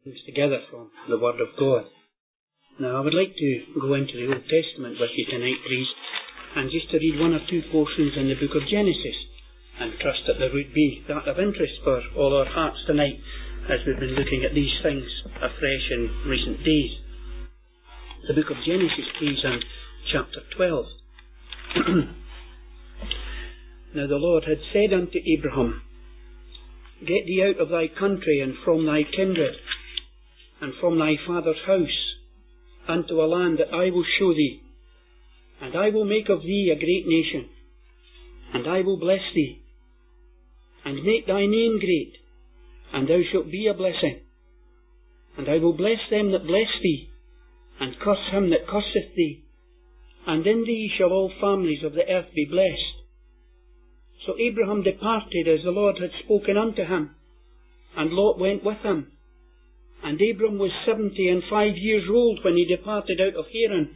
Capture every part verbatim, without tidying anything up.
Together from the Word of God. Now I would like to go into the Old Testament with you tonight, please, and just to read one or two portions in the book of Genesis, and trust that there would be that of interest for all our hearts tonight as we've been looking at these things afresh in recent days. The book of Genesis, please, and chapter twelve. Now the Lord had said unto Abraham, Get thee out of thy country and from thy kindred, and from thy father's house, unto a land that I will show thee. And I will make of thee a great nation, and I will bless thee, and make thy name great, and thou shalt be a blessing. And I will bless them that bless thee, and curse him that curseth thee, and in thee shall all families of the earth be blessed. So Abraham departed as the Lord had spoken unto him, and Lot went with him. And Abram was seventy and five years old when he departed out of Haran.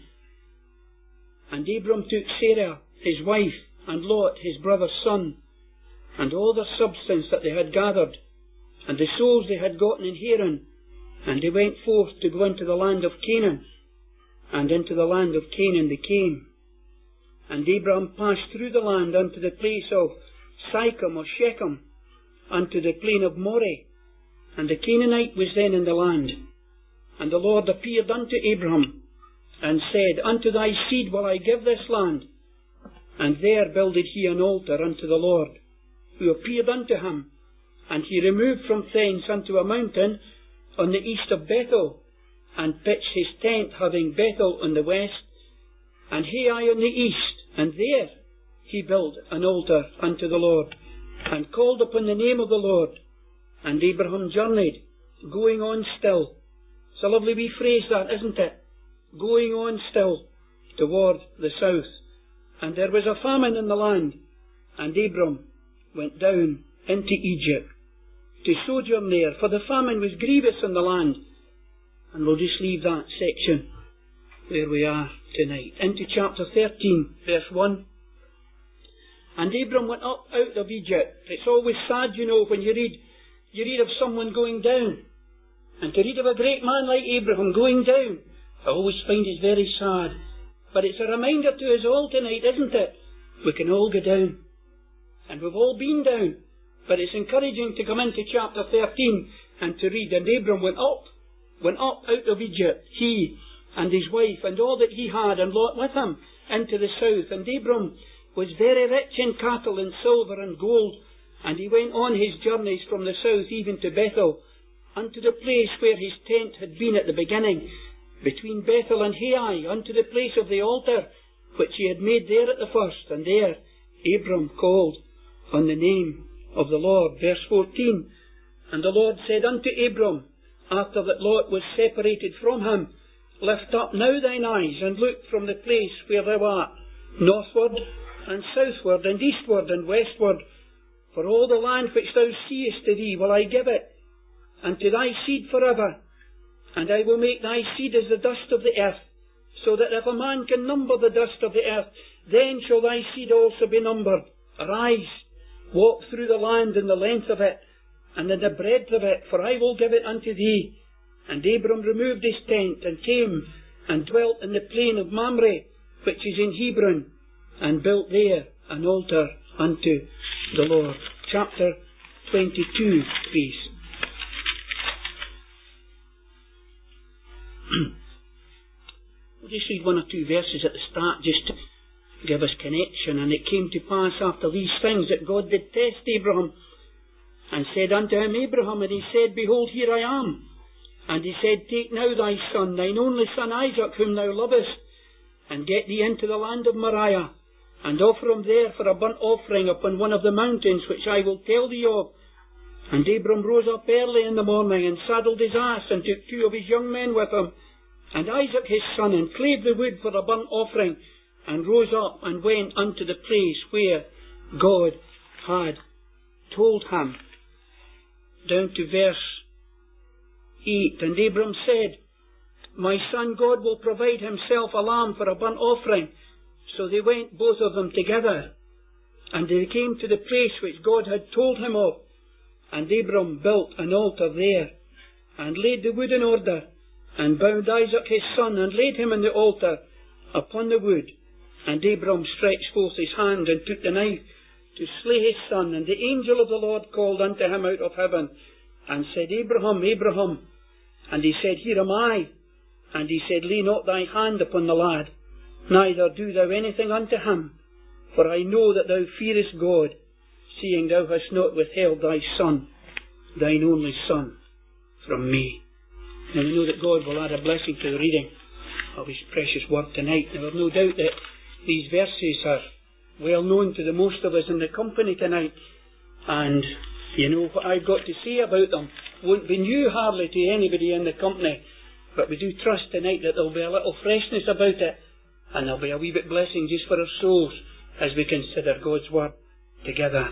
And Abram took Sarah his wife, and Lot his brother's son, and all the substance that they had gathered, and the souls they had gotten in Haran, and they went forth to go into the land of Canaan. And into the land of Canaan they came. And Abram passed through the land unto the place of Sychem or Shechem, unto the plain of Moreh. And the Canaanite was then in the land. And the Lord appeared unto Abraham, and said, Unto thy seed will I give this land. And there builded he an altar unto the Lord, who appeared unto him. And he removed from thence unto a mountain on the east of Bethel, and pitched his tent, having Bethel on the west, and Hai on the east. And there he built an altar unto the Lord, and called upon the name of the Lord. And Abraham journeyed, going on still. It's a lovely wee phrase that, isn't it? Going on still, toward the south. And there was a famine in the land, and Abram went down into Egypt to sojourn there, for the famine was grievous in the land. And we'll just leave that section where we are tonight. Into chapter thirteen, verse one. And Abram went up out of Egypt. It's always sad, you know, when you read You read of someone going down, and to read of a great man like Abraham going down, I always find it very sad. But it's a reminder to us all tonight, isn't it? We can all go down, and we've all been down. But it's encouraging to come into chapter thirteen and to read, and Abram went up, went up out of Egypt, he and his wife, and all that he had, and Lot with him, into the south. And Abram was very rich in cattle and silver and gold. And he went on his journeys from the south even to Bethel, unto the place where his tent had been at the beginning, between Bethel and Hai, unto the place of the altar, which he had made there at the first. And there Abram called on the name of the Lord. Verse fourteen. And the Lord said unto Abram, after that Lot was separated from him, Lift up now thine eyes, and look from the place where thou art, northward and southward and eastward and westward. For all the land which thou seest to thee will I give it, and to thy seed forever. And I will make thy seed as the dust of the earth, so that if a man can number the dust of the earth, then shall thy seed also be numbered. Arise, walk through the land in the length of it, and in the breadth of it, for I will give it unto thee. And Abram removed his tent, and came, and dwelt in the plain of Mamre, which is in Hebron, and built there an altar unto the Lord. Chapter twenty-two, please. We'll just read one or two verses at the start just to give us connection. And it came to pass after these things that God did test Abraham, and said unto him, Abraham, and he said, Behold, here I am. And he said, Take now thy son, thine only son Isaac, whom thou lovest, and get thee into the land of Moriah, and offer him there for a burnt offering upon one of the mountains which I will tell thee of. And Abram rose up early in the morning, and saddled his ass, and took two of his young men with him, and Isaac his son, and clave the wood for a burnt offering, and rose up, and went unto the place where God had told him. Down to verse eight. And Abram said, My son, God will provide himself a lamb for a burnt offering. So they went both of them together, and they came to the place which God had told him of. And Abram built an altar there, and laid the wood in order, and bound Isaac his son, and laid him on the altar upon the wood. And Abram stretched forth his hand, and took the knife to slay his son. And the angel of the Lord called unto him out of heaven, and said, Abraham, Abraham. And he said, Here am I. And he said, Lay not thy hand upon the lad, neither do thou anything unto him, for I know that thou fearest God, seeing thou hast not withheld thy son, thine only son, from me. Now we know that God will add a blessing to the reading of his precious word tonight. Now I've no doubt that these verses are well known to the most of us in the company tonight, and you know what I've got to say about them won't be new hardly to anybody in the company, but we do trust tonight that there'll be a little freshness about it, and there'll be a wee bit blessing just for our souls as we consider God's word together.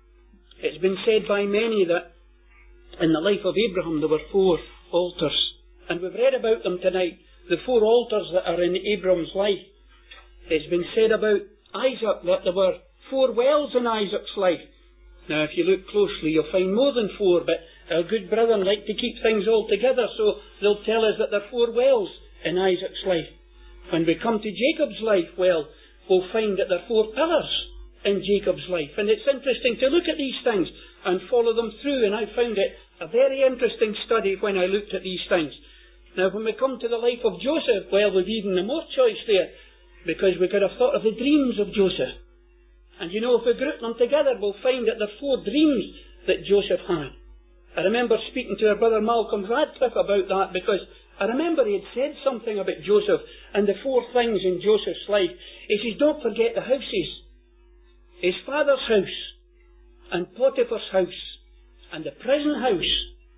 It's been said by many that in the life of Abraham there were four altars, and we've read about them tonight, the four altars that are in Abraham's life. It's been said about Isaac that there were four wells in Isaac's life. Now if you look closely you'll find more than four, but our good brethren like to keep things all together, so they'll tell us that there are four wells in Isaac's life. When we come to Jacob's life, well, we'll find that there are four pillars in Jacob's life. And it's interesting to look at these things and follow them through, and I found it a very interesting study when I looked at these things. Now when we come to the life of Joseph, well, we've even more choice there, because we could have thought of the dreams of Joseph. And you know, if we group them together, we'll find that there are four dreams that Joseph had. I remember speaking to our brother Malcolm Radcliffe about that, because I remember he had said something about Joseph and the four things in Joseph's life. He says, don't forget the houses. His father's house, and Potiphar's house, and the prison house,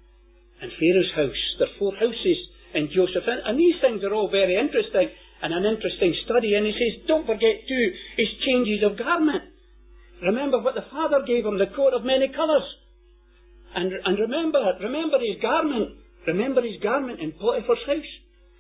and Pharaoh's house. There are four houses in Joseph. And, and these things are all very interesting and an interesting study. And he says, don't forget too his changes of garment. Remember what the father gave him, the coat of many colours. And, and remember, remember his garment. Remember his garment in Potiphar's house.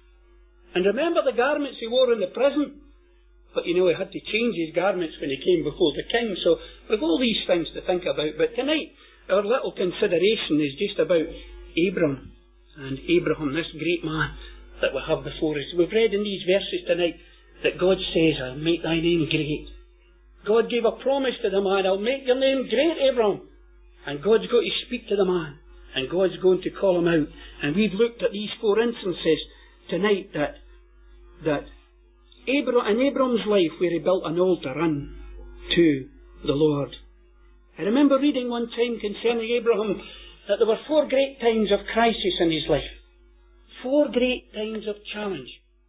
And remember the garments he wore in the prison. But you know, he had to change his garments when he came before the king. So we've all these things to think about. But tonight, our little consideration is just about Abram and Abraham, this great man that we have before us. We've read in these verses tonight that God says, I'll make thy name great. God gave a promise to the man, I'll make your name great, Abram. And God's got to speak to the man, and God's going to call him out. And we've looked at these four instances tonight that that Abram, in Abram's life, where he built an altar unto the Lord. I remember reading one time concerning Abraham that there were four great times of crisis in his life. Four great times of challenge.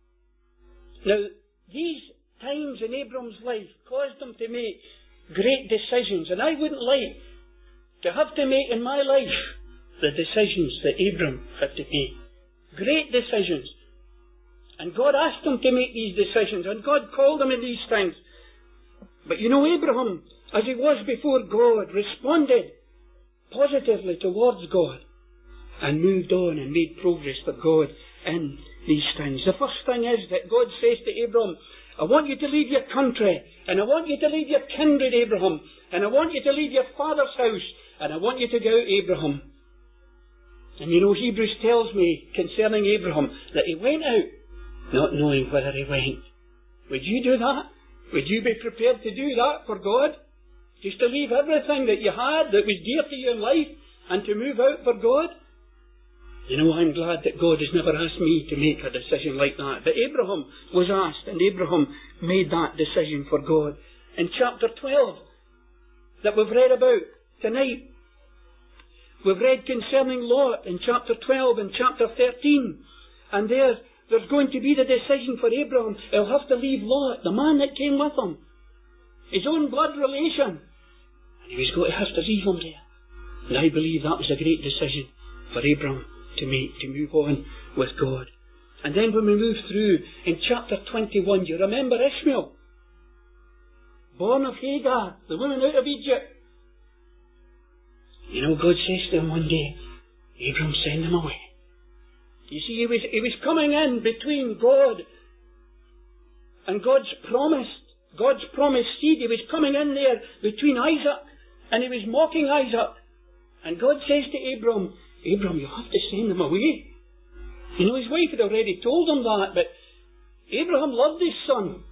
Now, these times in Abram's life caused him to make great decisions, and I wouldn't like to have to make in my life the decisions that Abram had to make. Great decisions. And God asked him to make these decisions, and God called him in these things. But you know, Abraham, as he was before God, responded positively towards God and moved on and made progress for God in these things. The first thing is that God says to Abraham, I want you to leave your country, and I want you to leave your kindred, Abraham, and I want you to leave your father's house, and I want you to go out, Abraham. And you know, Hebrews tells me concerning Abraham that he went out not knowing whither he went. Would you do that? Would you be prepared to do that for God? Just to leave everything that you had that was dear to you in life and to move out for God? You know, I'm glad that God has never asked me to make a decision like that. But Abraham was asked, and Abraham made that decision for God. In chapter twelve that we've read about tonight, we've read concerning Lot in chapter twelve and chapter thirteen. And there, there's going to be the decision for Abraham. He'll have to leave Lot, the man that came with him, his own blood relation. And he was going to have to leave him there. And I believe that was a great decision for Abraham to make, to move on with God. And then when we move through in chapter twenty-one, you remember Ishmael, born of Hagar, the woman out of Egypt. You know, God says to him one day, Abraham, send him away. You see, he was, he was coming in between God and God's promised, God's promised seed. He was coming in there between Isaac, and he was mocking Isaac. And God says to Abraham, Abraham, you have to send them away. You know, his wife had already told him that, but Abraham loved his son.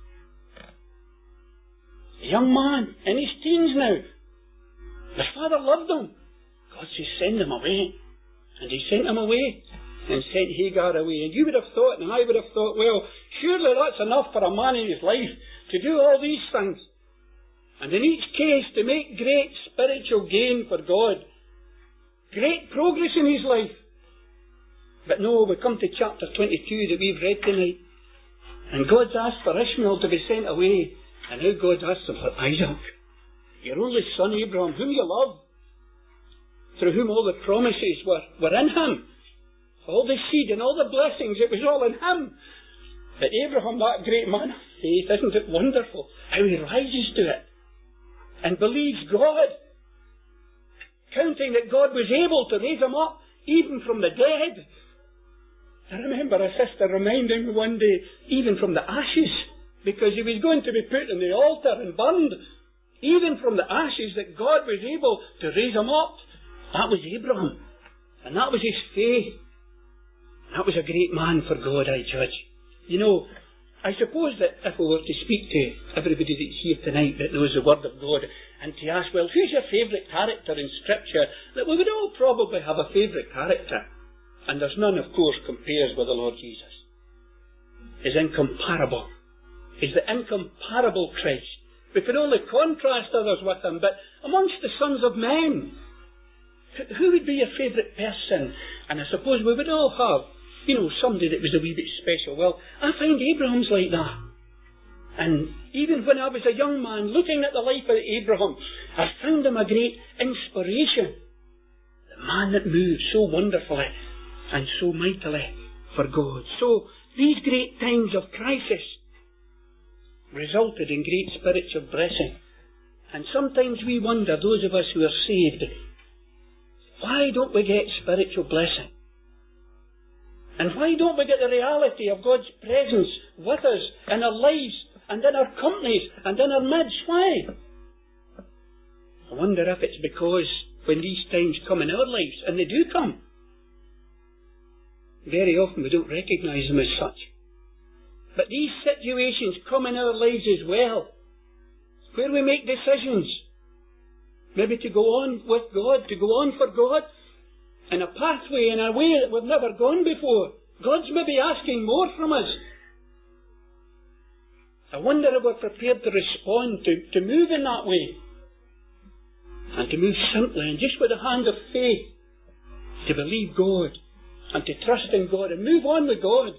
A young man, in his teens now. The father loved him. God says, send them away. And he sent them away, and sent Hagar away. And you would have thought, and I would have thought, well, surely that's enough for a man in his life to do all these things. And in each case, to make great spiritual gain for God. Great progress in his life. But no, we come to chapter twenty-two that we've read tonight. And God's asked for Ishmael to be sent away. And now God's asked him for Isaac, your only son Abraham, whom you love, through whom all the promises were, were in him. All the seed and all the blessings, it was all in him. But Abraham, that great man of faith, isn't it wonderful how he rises to it and believes God, counting that God was able to raise him up even from the dead. I remember a sister reminding me one day, even from the ashes, because he was going to be put on the altar and burned, even from the ashes, that God was able to raise him up. That was Abraham, and that was his faith. That was a great man for God, I judge. You know, I suppose that if we were to speak to everybody that's here tonight that knows the Word of God, and to ask, well, who's your favourite character in Scripture, that we would all probably have a favourite character. And there's none, of course, compares with the Lord Jesus. Is incomparable. Is the incomparable Christ. We can only contrast others with him, but amongst the sons of men, who would be your favourite person? And I suppose we would all have, you know, somebody that was a wee bit special. Well, I find Abraham's like that. And even when I was a young man, looking at the life of Abraham, I found him a great inspiration. The man that moved so wonderfully and so mightily for God. So, these great times of crisis resulted in great spiritual blessing. And sometimes we wonder, those of us who are saved, why don't we get spiritual blessing? And why don't we get the reality of God's presence with us in our lives and in our companies and in our midst? Why? I wonder if it's because when these times come in our lives, and they do come, very often we don't recognise them as such. But these situations come in our lives as well, where we make decisions, maybe to go on with God, to go on for God, in a pathway, in a way that we've never gone before. God's maybe asking more from us. I wonder if we're prepared to respond, to, to move in that way. And to move simply and just with a hand of faith, to believe God, and to trust in God, and move on with God.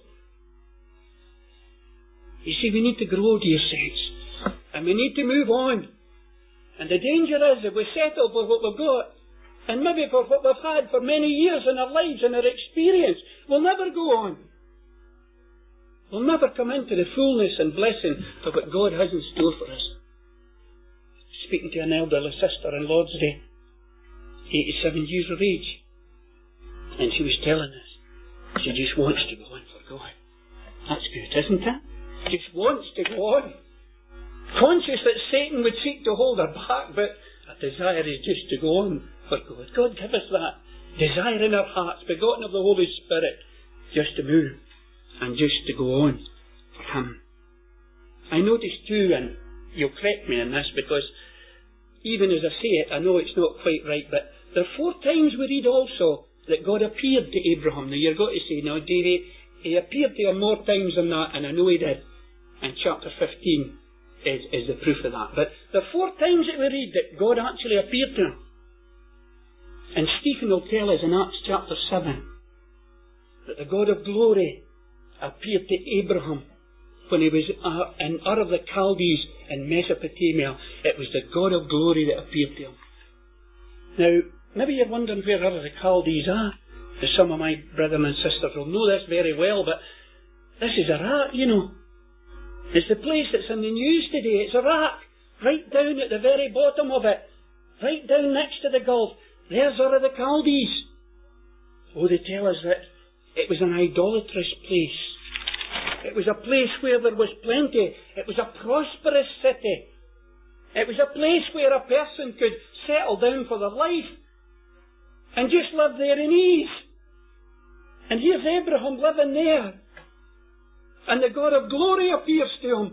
You see, we need to grow, dear saints, and we need to move on. And the danger is if we settle for what we've got, and maybe for what we've had for many years in our lives and our experience, we'll never go on. We'll never come into the fullness and blessing of what God has in store for us. Speaking to an elderly sister in Lord's Day, eighty-seven years of age, and she was telling us, she just wants to go on for God. That's good, isn't it? Just wants to go on. Conscious that Satan would seek to hold her back, but her desire is just to go on for God. God give us that desire in our hearts, begotten of the Holy Spirit, just to move and just to go on for Him. I noticed too, and you'll correct me on this, because even as I say it, I know it's not quite right, but there are four times we read also that God appeared to Abraham. Now you're going to say, no, David, He appeared to him more times than that, and I know He did. And chapter fifteen is, is the proof of that. But the four times that we read that God actually appeared to him. And Stephen will tell us in Acts chapter seven that the God of glory appeared to Abraham when he was in Ur of the Chaldees in Mesopotamia. It was the God of glory that appeared to him. Now, maybe you're wondering where Ur of the Chaldees are. As some of my brothers and sisters will know this very well, but this is Iraq, you know. It's the place that's in the news today. It's Iraq, right down at the very bottom of it, right down next to the Gulf. There's Ur of the Chaldees. Oh, they tell us that it was an idolatrous place. It was a place where there was plenty. It was a prosperous city. It was a place where a person could settle down for their life. and just live there in ease. And here's Abraham living there, and the God of glory appears to him.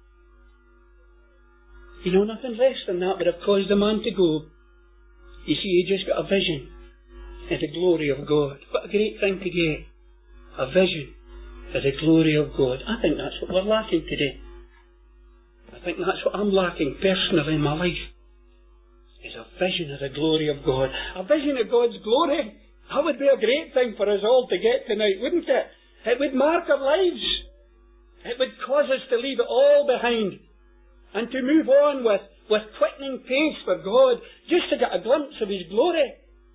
You know, nothing less than that would have caused the man to go. You see, he just got a vision of the glory of God. What a great thing to get. A vision of the glory of God. I think that's what we're lacking today. I think that's what I'm lacking personally in my life. Is a vision of the glory of God. A vision of God's glory. That would be a great thing for us all to get tonight, wouldn't it? It would mark our lives. It would cause us to leave it all behind and to move on with, with quickening pace for God, just to get a glimpse of His glory.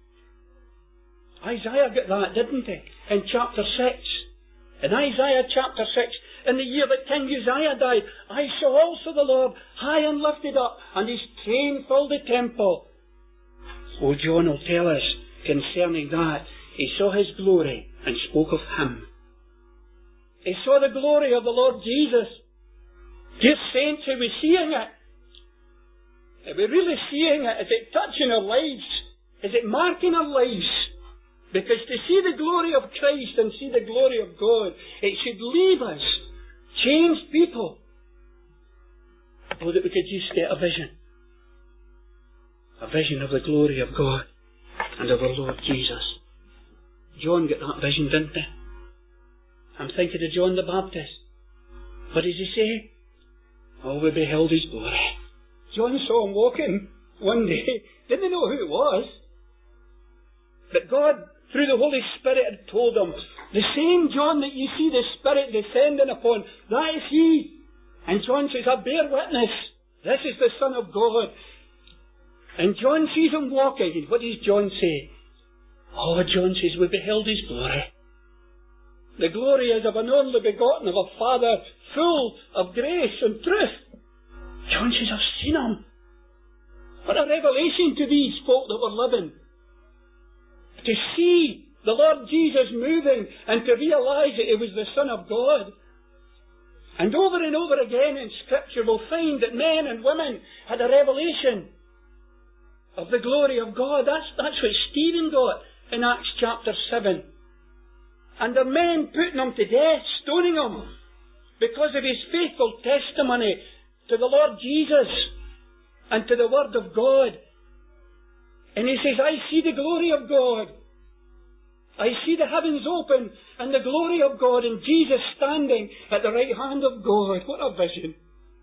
Isaiah got that, didn't he? In chapter six. In Isaiah chapter six, in the year that King Uzziah died, I saw also the Lord high and lifted up, and His train filled the temple. Oh, John will tell us concerning that. He saw His glory and spoke of Him. He saw the glory of the Lord Jesus. Dear saints, are we seeing it? Are we really seeing it? Is it touching our lives? Is it marking our lives? Because to see the glory of Christ and see the glory of God, it should leave us changed people. Oh, that we could just get a vision. A vision of the glory of God and of our Lord Jesus. John got that vision, didn't he? I'm thinking of John the Baptist. What does he say? Oh, we beheld His glory. John saw Him walking one day. Didn't know who it was. But God, through the Holy Spirit, had told him, the same John that you see the Spirit descending upon, that is He. And John says, I bear witness. This is the Son of God. And John sees Him walking. And what does John say? Oh, John says, we beheld His glory. The glory is of an only begotten of a Father, full of grace and truth. John says, I've seen Him. What a revelation to these folk that were living. To see the Lord Jesus moving and to realise that He was the Son of God. And over and over again in Scripture we'll find that men and women had a revelation of the glory of God. That's, that's what Stephen got in Acts chapter seven. And the men putting him to death, stoning him, because of his faithful testimony to the Lord Jesus and to the Word of God. And he says, I see the glory of God. I see the heavens open and the glory of God and Jesus standing at the right hand of God. What a vision.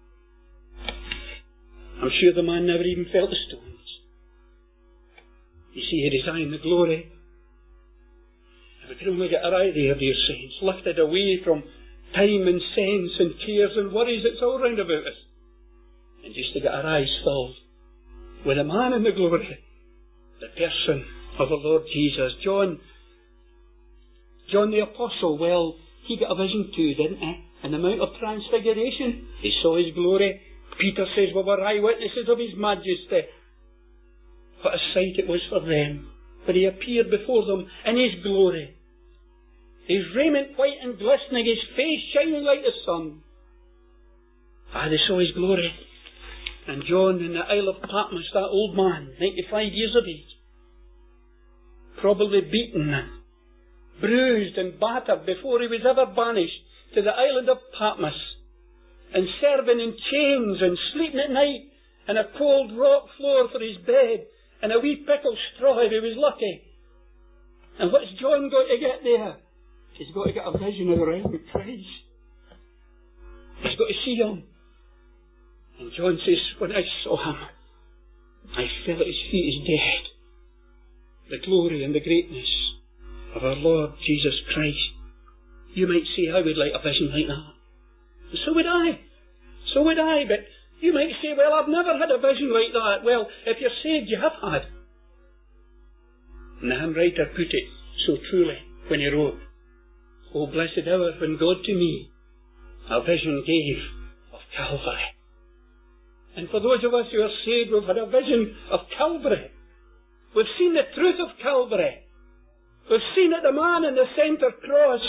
I'm sure the man never even felt the stones. You see, he designed the glory. If we could only get our eye there, dear saints, lifted away from time and sense and cares and worries that's all round about us, and just to get our eyes filled with the man in the glory, the person of the Lord Jesus. John, John the Apostle, well, he got a vision too, didn't he? In the Mount of Transfiguration, he saw His glory. Peter says, we were eyewitnesses of His majesty. What a sight it was for them when He appeared before them in His glory. His raiment white and glistening, His face shining like the sun. Ah, they saw His glory. And John in the Isle of Patmos, that old man, ninety-five years of age, probably beaten and bruised and battered before he was ever banished to the island of Patmos, and serving in chains and sleeping at night in a cold rock floor for his bed, and a wee pickle straw if he was lucky. And what's John got to get there? He's got to get a vision of the risen Christ. He's got to see Him. And John says, when I saw Him, I fell at His feet as dead. The glory and the greatness of our Lord Jesus Christ. You might say, I would like a vision like that. And so would I. So would I. But you might say, well, I've never had a vision like that. Well, if you're saved, you have had. And the hymn writer put it so truly when he wrote, O blessed hour when God to me a vision gave of Calvary. And for those of us who are saved, we've had a vision of Calvary. We've seen the truth of Calvary. We've seen that the man in the centre cross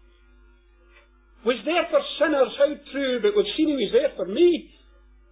was there for sinners, how true, but we've seen He was there for me.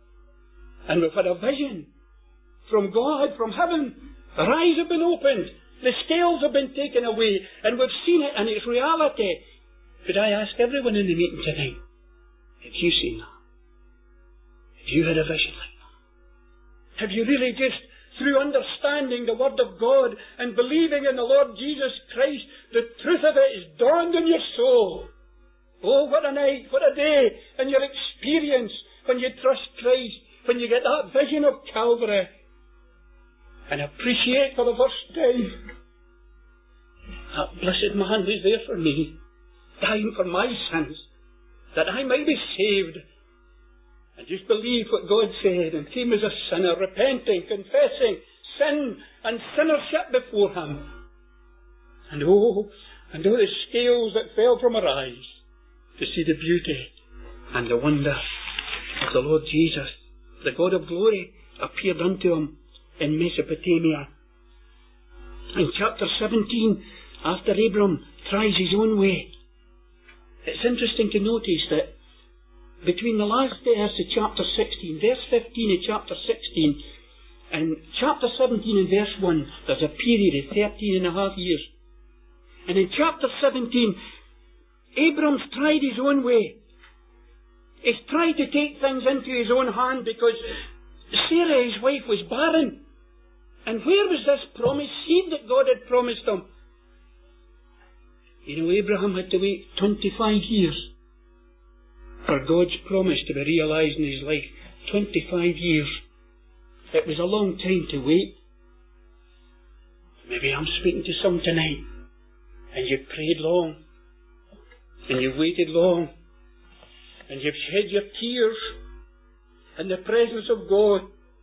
And we've had a vision from God, from heaven. Our eyes have been opened The scales have been taken away, and we've seen it, and it's reality. Could I ask everyone in the meeting tonight, have you seen that? Have you had a vision like that? Have you really just, through understanding the Word of God and believing in the Lord Jesus Christ, the truth of it is dawned in your soul? Oh, what a night, what a day, and your experience when you trust Christ, when you get that vision of Calvary, and appreciate for the first time, that blessed man was there for me, dying for my sins, that I might be saved. And just believe what God said, and came as a sinner, repenting, confessing sin and sinnership before Him. And oh, and oh, the scales that fell from our eyes to see the beauty and the wonder of the Lord Jesus. The God of glory appeared unto him in Mesopotamia. In chapter seventeen, after Abram tries his own way, it's interesting to notice that between the last verse of chapter sixteen, verse fifteen of chapter sixteen, and chapter seventeen and verse one, there's a period of thirteen and a half years. And in chapter seventeen, Abram's tried his own way. He's tried to take things into his own hand because Sarah, his wife, was barren. And where was this promised seed that God had promised him? You know, Abraham had to wait twenty-five years for God's promise to be realised in his life. twenty-five years. It was a long time to wait. Maybe I'm speaking to some tonight, and you've prayed long, and you've waited long, and you've shed your tears in the presence of God,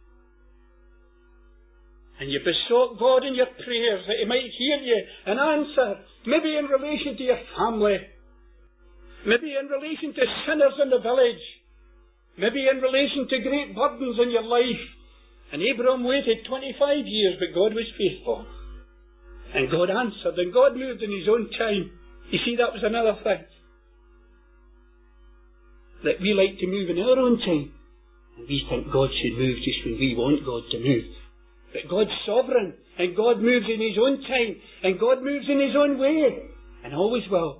and you besought God in your prayers that He might hear you and answer, maybe in relation to your family, maybe in relation to sinners in the village, maybe in relation to great burdens in your life. And Abram waited twenty-five years, but God was faithful. And God answered, and God moved in His own time. You see, that was another thing. That we like to move in our own time. And we think God should move just when we want God to move. But God's sovereign, and God moves in His own time, and God moves in His own way, and always will.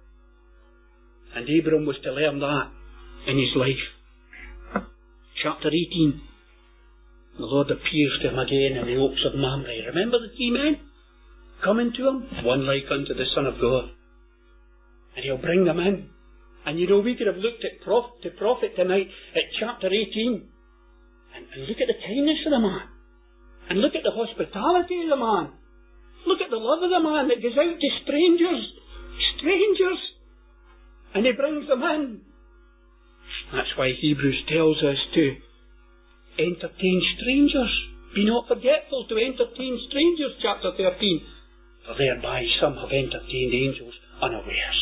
And Abram was to learn that in his life. Chapter eighteen, the Lord appears to him again in the oaks of Mamre. Remember the three men coming to him? One like unto the Son of God. And He'll bring them in. And you know, we could have looked at prof- to prophet tonight at chapter eighteen, and, and look at the kindness of the man. And look at the hospitality of the man. Look at the love of the man that goes out to strangers. Strangers. And he brings them in. That's why Hebrews tells us to entertain strangers. Be not forgetful to entertain strangers, chapter thirteen. For thereby some have entertained angels unawares.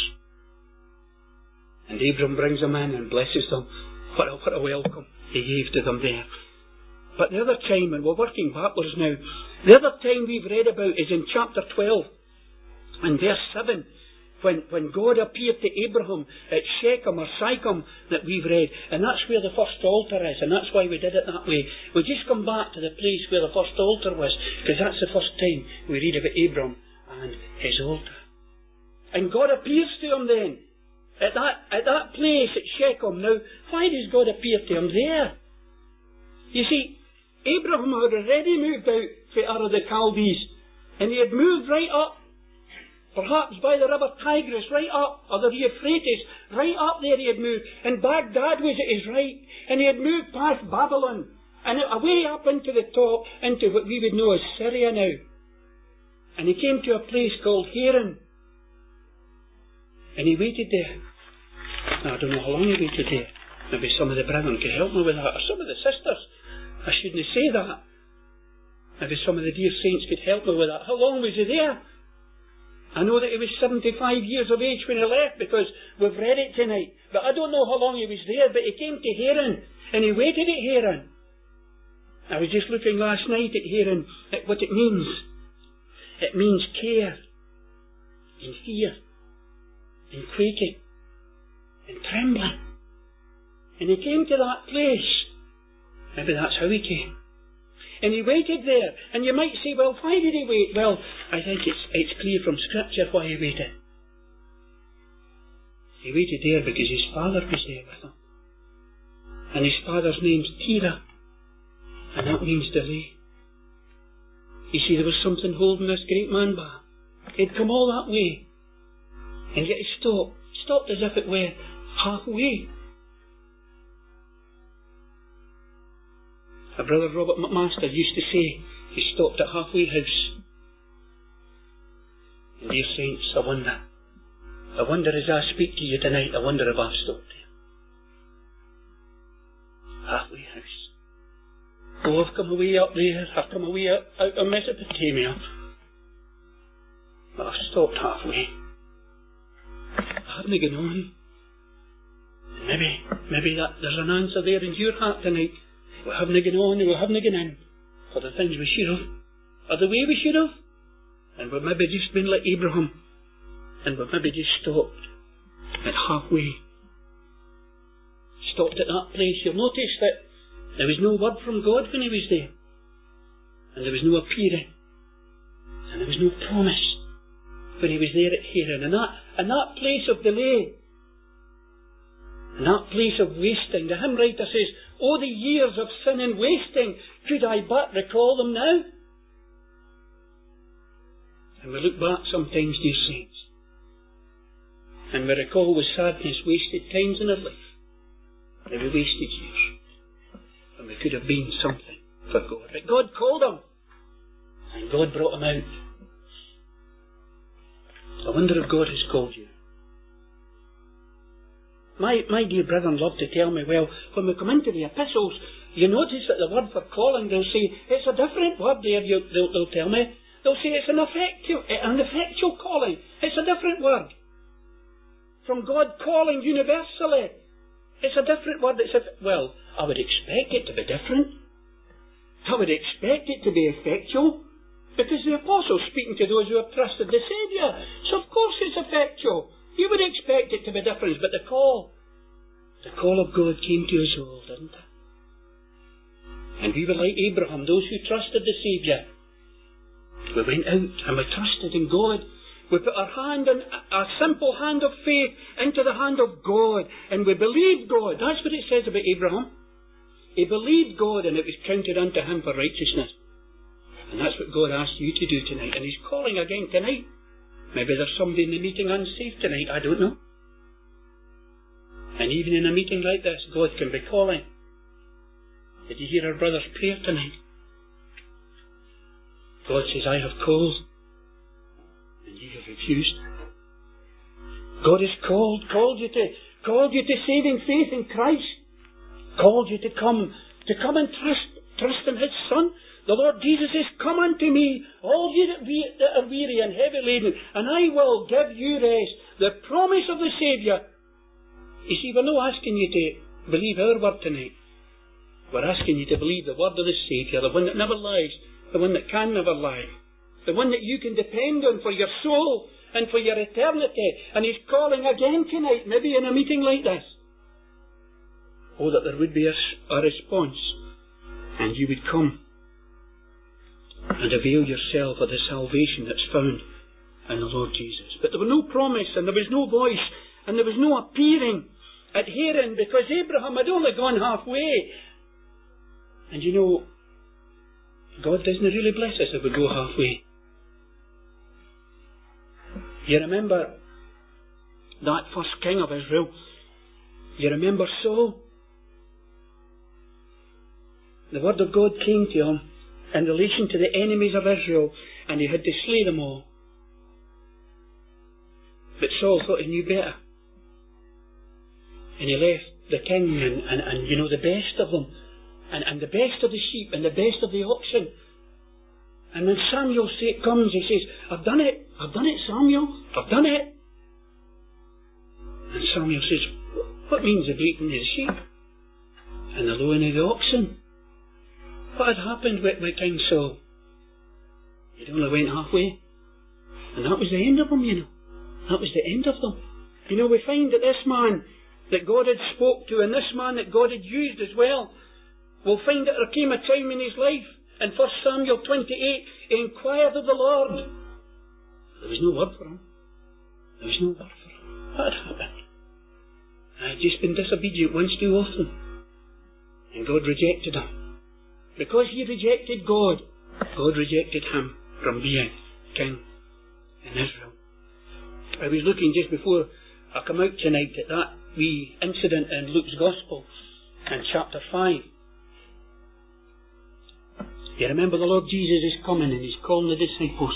And Abram brings them in and blesses them. What a, what a welcome he gave to them there. But the other time, and we're working backwards now, the other time we've read about is in chapter twelve and verse seven, when, when God appeared to Abraham at Shechem or Sychem that we've read, and that's where the first altar is, and that's why we did it that way. We just come back to the place where the first altar was, because that's the first time we read about Abram and his altar. And God appears to him then, at that, at that place at Shechem. Now, why does God appear to him there? You see, Abraham had already moved out to Ur of the Chaldees, and he had moved right up, perhaps by the river Tigris, right up, or the Euphrates, right up there he had moved, and Baghdad was at his right, and he had moved past Babylon, and away up into the top, into what we would know as Syria now. And he came to a place called Haran, and he waited there. Now, I don't know how long he waited there. Maybe some of the brethren could help me with that, or some of the sisters. I shouldn't say that. Maybe some of the dear saints could help me with that. How long was he there? I know that he was seventy-five years of age when he left, because we've read it tonight. But I don't know how long he was there, but he came to Haran, and he waited at Haran. I was just looking last night at Haran, at what it means. It means care, and fear, and quaking, and trembling. And he came to that place. Maybe that's how he came. And he waited there. And you might say, well, why did he wait? Well, I think it's, it's clear from Scripture why he waited. He waited there because his father was there with him. And his father's name's Terah. And that means delay. You see, there was something holding this great man back. He'd come all that way. And yet he stopped. Stopped as if it were halfway. A brother Robert McMaster used to say he stopped at halfway house. And dear saints, I wonder, I wonder as I speak to you tonight, I wonder if I've stopped there. Halfway house. Oh, I've come away up there, I've come away out, out of Mesopotamia. But I've stopped halfway. I haven't gone on. And maybe, maybe that there's an answer there in your heart tonight. We haven't gone on and we haven't gone in for the things we should have, or the way we should have. And we've maybe just been like Abraham. And we've maybe just stopped at halfway. Stopped at that place. You'll notice that there was no word from God when he was there. And there was no appearing. And there was no promise when he was there at Haran. And that, and that place of delay, and that place of wasting, the hymn writer says, oh, the years of sin and wasting, could I but recall them now? And we look back sometimes, dear saints, and we recall with sadness wasted times in our life. They were wasted years. And we could have been something for God. But God called them. And God brought them out. I wonder if God has called you. My, my dear brethren love to tell me, well, when we come into the epistles, you notice that the word for calling, they'll say, it's a different word there, you, they'll, they'll tell me. They'll say it's an effectual, an effectual calling. It's a different word. From God calling universally. It's a different word. It's a, well, I would expect it to be different. I would expect it to be effectual. Because the apostle's speaking to those who have trusted the Saviour. So of course it's effectual. You would expect it to be different, but the call, the call of God came to us all, didn't it? And we were like Abraham, those who trusted the Saviour. We went out and we trusted in God. We put our hand in, a simple hand of faith into the hand of God, and we believed God. That's what it says about Abraham. He believed God, and it was counted unto him for righteousness. And that's what God asked you to do tonight. And he's calling again tonight. Maybe there's somebody in the meeting unsaved tonight, I don't know. And even in a meeting like this, God can be calling. Did you hear our brother's prayer tonight? God says, I have called, and you have refused. God has called, called you to, called you to saving faith in Christ. Called you to come, to come and trust, trust in His Son. The Lord Jesus says, come unto me, all ye that, we, that are weary and heavy laden, and I will give you rest. The promise of the Saviour. You see, we're not asking you to believe our word tonight. We're asking you to believe the word of the Saviour, the one that never lies, the one that can never lie, the one that you can depend on for your soul and for your eternity. And He's calling again tonight, maybe in a meeting like this. Oh, that there would be a, a response, and you would come and avail yourself of the salvation that's found in the Lord Jesus. But there was no promise, and there was no voice, and there was no appearing at Haran, because Abraham had only gone halfway. And you know, God doesn't really bless us if we go halfway. You remember that first king of Israel? You remember Saul? The word of God came to him in relation to the enemies of Israel, and he had to slay them all. But Saul thought he knew better. And he left the king and, and, and you know, the best of them, and, and the best of the sheep, and the best of the oxen. And when Samuel say, comes, he says, I've done it, I've done it, Samuel, I've done it. And Samuel says, what means the bleating of the sheep and the lowing of the oxen? What had happened with, with King Saul? He'd only went halfway. And that was the end of them, you know. That was the end of them. You know, we find that this man that God had spoke to, and this man that God had used as well, we'll find that there came a time in his life, in First Samuel twenty-eight, he inquired of the Lord. There was no word for him. There was no word for him. What had happened? I had just been disobedient once too often. And God rejected him. Because he rejected God, God rejected him from being king in Israel. I was looking just before I come out tonight at that wee incident in Luke's Gospel in chapter five. You remember the Lord Jesus is coming and he's calling the disciples.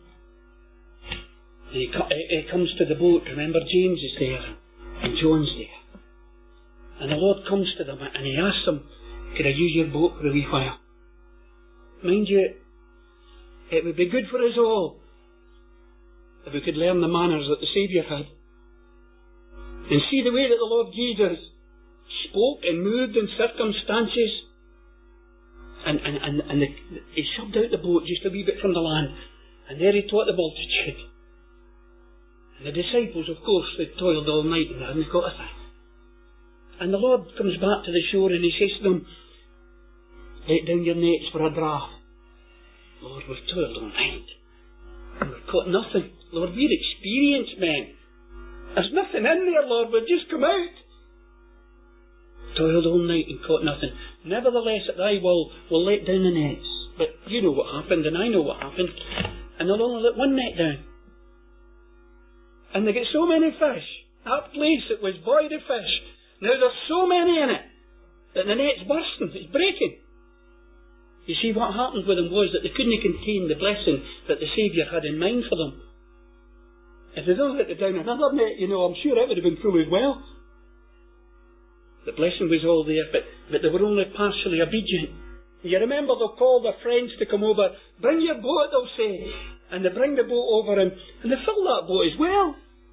And he, he comes to the boat. Remember, James is there and John's there. And the Lord comes to them and he asks them, could I use your boat for a wee while? Mind you, it would be good for us all if we could learn the manners that the Saviour had. And see the way that the Lord Jesus spoke and moved in circumstances. And, and, and, and the, he shoved out the boat just a wee bit from the land. And there he taught the multitude. And the disciples, of course, they toiled all night and they hadn't got a thing. And the Lord comes back to the shore and he says to them, let down your nets for a draught. Lord, we've toiled all night and we've caught nothing. Lord, we're experienced men. There's nothing in there, Lord, we've just come out. Toiled all night and caught nothing. Nevertheless, at thy will, we'll let down the nets. But you know what happened and I know what happened. And they'll only let one net down. And they get so many fish. That place, it was void of fish. Now there's so many in it that the net's bursting, it's breaking. You see, what happened with them was that they couldn't contain the blessing that the Saviour had in mind for them. If they'd only let down another net, you know, I'm sure it would have been full as well. The blessing was all there, but, but they were only partially obedient. You remember they'll call their friends to come over, bring your boat, they'll say. And they bring the boat over and, and they fill that boat as well.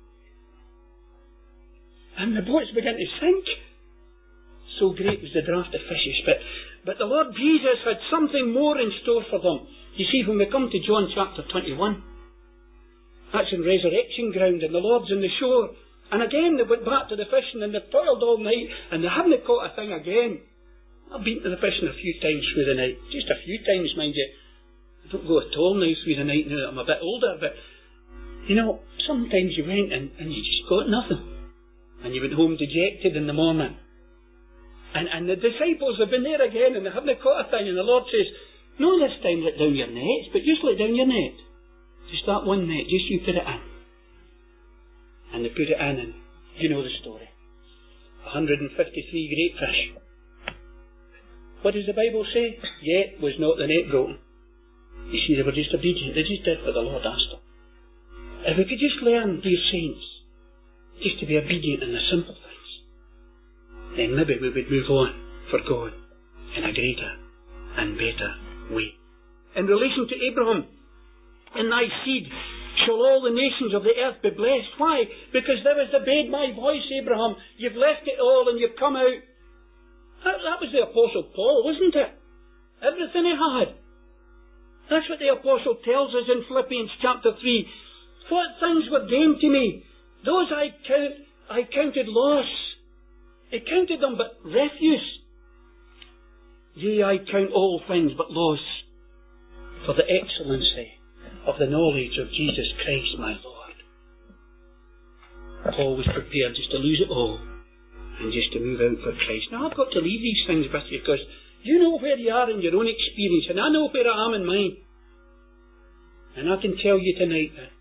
And the boats began to sink. So great was the draught of fishes. But, but the Lord Jesus had something more in store for them. You see, when we come to John chapter twenty-one, that's in resurrection ground and the Lord's on the shore. And again they went back to the fishing and they toiled all night and they hadn't caught a thing again. I've been to the fishing a few times through the night. Just a few times, mind you. I don't go at all now through the night now that I'm a bit older. But, you know, sometimes you went and, and you just got nothing. And you went home dejected in the morning. And, and the disciples have been there again and they haven't caught a thing. And the Lord says, no, this time let down your nets, but just let down your net. Just that one net, just you put it in. And they put it in and you know the story. one hundred fifty-three great fish. What does the Bible say? Yet was not the net broken. You see, they were just obedient. They just did what the Lord asked them. If we could just learn, dear saints, just to be obedient in the simple things, then maybe we would move on for God in a greater and better way. In relation to Abraham, in thy seed shall all the nations of the earth be blessed. Why? Because thou hast obeyed my voice, Abraham. You've left it all and you've come out. That, that was the Apostle Paul, wasn't it? Everything he had. That's what the Apostle tells us in Philippians chapter three. What things were gained to me? Those I count, I counted loss. He counted them but refuse. Yea, I count all things but loss for the excellency of the knowledge of Jesus Christ my Lord. Paul was prepared just to lose it all and just to move out for Christ. Now I've got to leave these things with you because you know where you are in your own experience and I know where I am in mine. And I can tell you tonight that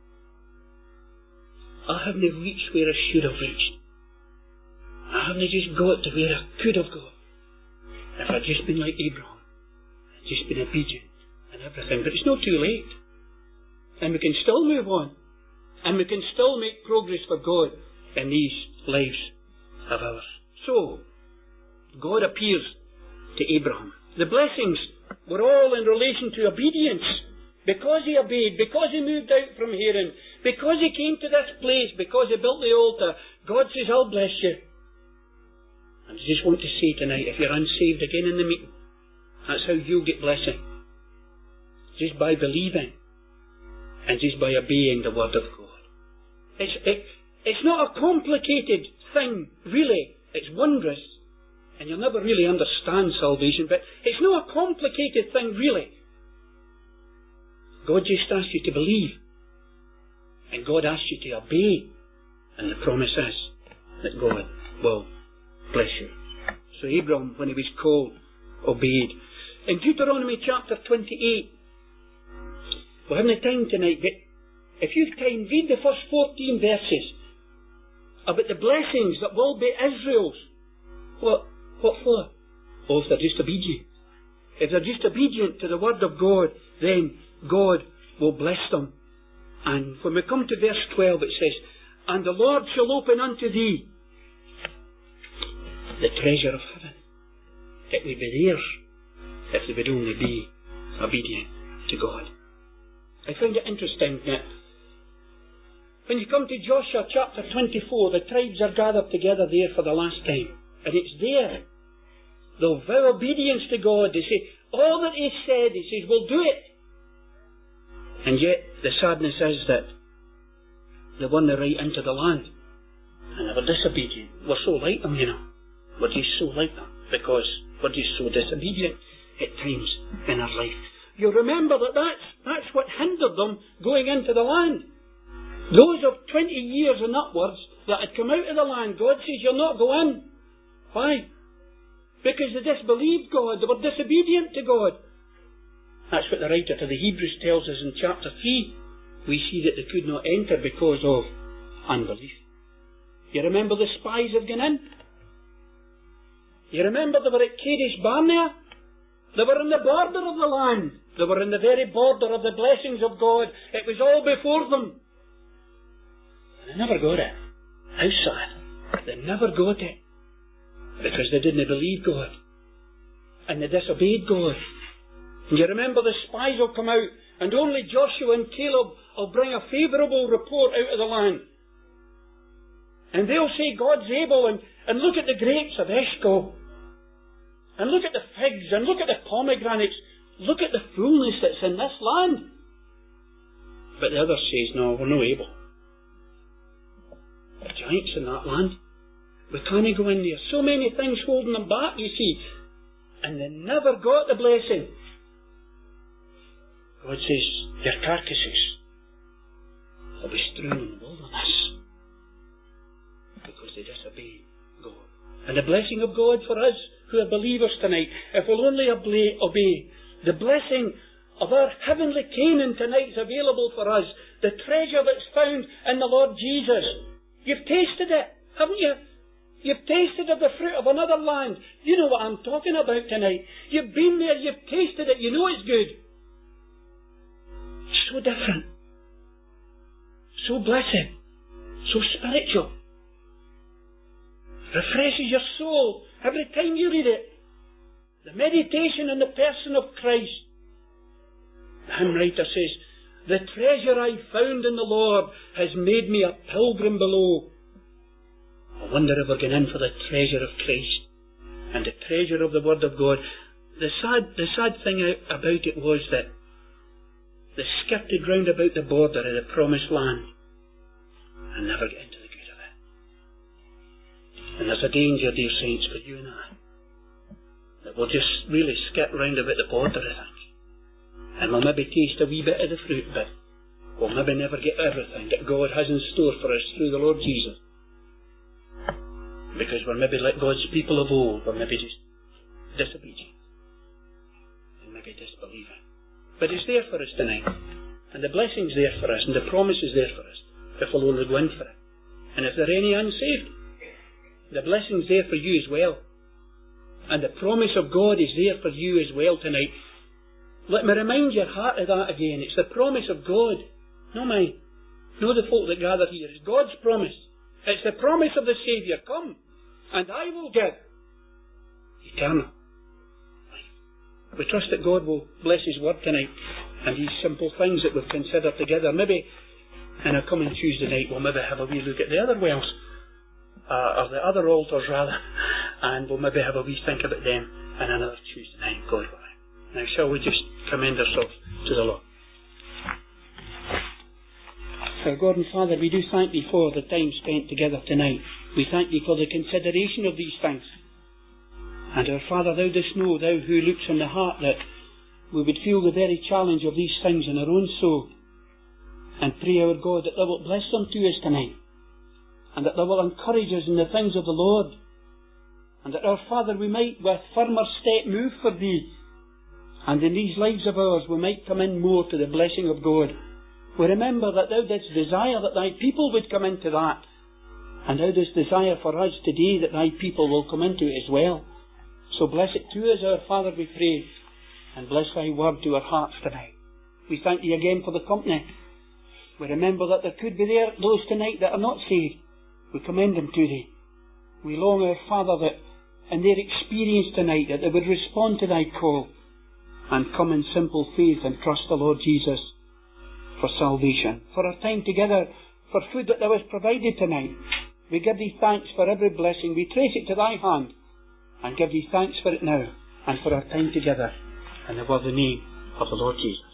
I haven't reached where I should have reached. I haven't just got to where I could have got if I'd just been like Abraham and just been obedient and everything. But it's not too late. And we can still move on. And we can still make progress for God in these lives of ours. So, God appears to Abraham. The blessings were all in relation to obedience. Because he obeyed, because he moved out from Haran, because he came to this place, because he built the altar, God says, I'll bless you. And I just want to say tonight, if you're unsaved again in the meeting, that's how you'll get blessing. Just by believing and just by obeying the word of God. It's, it, it's not a complicated thing, really. It's wondrous. And you'll never really understand salvation, but it's not a complicated thing, really. God just asks you to believe. And God asks you to obey. And the promise is that God will bless you. So Abram, when he was called, obeyed. In Deuteronomy chapter twenty-eight, we haven't the time tonight, but if you've time, read the first fourteen verses about the blessings that will be Israel's. What, what for? Oh, if they're just obedient. If they're just obedient to the word of God, then God will bless them. And when we come to verse twelve, it says, and the Lord shall open unto thee the treasure of heaven. It would be theirs if they would only be obedient to God. I find it interesting that when you come to Joshua chapter twenty-four, the tribes are gathered together there for the last time. And it's there. They'll vow obedience to God. They say, all that He said, He says, we'll do it. And yet, the sadness is that they weren't right into the land. And they were disobedient. We're so like them, you know. We're just so like them. Because we're just so disobedient at times in our life. You'll remember that that's, that's what hindered them going into the land. Those of twenty years and upwards that had come out of the land, God says, you'll not go in. Why? Because they disbelieved God. They were disobedient to God. That's what the writer to the Hebrews tells us in chapter three. We see that they could not enter because of unbelief. You remember the spies have gone in? You remember they were at Kadesh Barnea? They were in the border of the land. They were in the very border of the blessings of God. It was all before them. And they never got it. How sad. They never got it. Because they didn't believe God. And they disobeyed God. And you remember the spies will come out, and only Joshua and Caleb will bring a favourable report out of the land. And they'll say God's able, and, and look at the grapes of Eshcol. And look at the figs, and look at the pomegranates. Look at the fullness that's in this land. But the other says, no, we're not able. The giants in that land. We can't go in there. So many things holding them back, you see. And they never got the blessing. God says, your carcasses will be strewn in the wilderness. Because they disobeyed God. And the blessing of God for us who are believers tonight, if we'll only obey, the blessing of our heavenly Canaan tonight is available for us. The treasure that's found in the Lord Jesus. You've tasted it, haven't you? You've tasted of the fruit of another land. You know what I'm talking about tonight. You've been there, you've tasted it, you know it's good. So different. So blessed. So spiritual. Refreshes your soul every time you read it. The meditation on the person of Christ. The hymn writer says, the treasure I found in the Lord has made me a pilgrim below. I wonder if we're going in for the treasure of Christ and the treasure of the Word of God. The sad, the sad thing about it was that they skirted round about the border of the promised land and never get into the good of it. And there's a danger, dear saints, for you and I, that we'll just really skirt round about the border, I think. And we'll maybe taste a wee bit of the fruit, but we'll maybe never get everything that God has in store for us through the Lord Jesus. Because we're maybe like God's people of old, we're maybe just disobedient and maybe disbelieving. But it's there for us tonight, and the blessing's there for us, and the promise is there for us, if we'll only go in for it. And if there are any unsaved, the blessing's there for you as well. And the promise of God is there for you as well tonight. Let me remind your heart of that again. It's the promise of God, not mine, not the folk that gather here. It's God's promise. It's the promise of the Saviour. Come, and I will give eternal life. We trust that God will bless His Word tonight and these simple things that we've considered together. Maybe in a coming Tuesday night we'll maybe have a wee look at the other wells, uh, or the other altars rather, and we'll maybe have a wee think about them in another Tuesday night, God willing. Now shall we just commend ourselves to the Lord. Our God and Father, we do thank Thee for the time spent together tonight. We thank Thee for the consideration of these things. And our Father, thou dost know, thou who looks in the heart, that we would feel the very challenge of these things in our own soul. And pray, our God, that thou wilt bless them to us tonight, and that thou wilt encourage us in the things of the Lord, and that, our Father, we might with firmer step move for thee, and in these lives of ours we might come in more to the blessing of God. We remember that thou didst desire that thy people would come into that, and thou dost desire for us today that thy people will come into it as well. So bless it to us, our Father, we pray, and bless thy word to our hearts tonight. We thank thee again for the company. We remember that there could be there those tonight that are not saved. We commend them to thee. We long, our Father, that in their experience tonight, that they would respond to thy call and come in simple faith and trust the Lord Jesus for salvation. For our time together, for food that thou hast provided tonight, we give thee thanks for every blessing. We trace it to thy hand and give thee thanks for it now and for our time together in the worthy name of the Lord Jesus.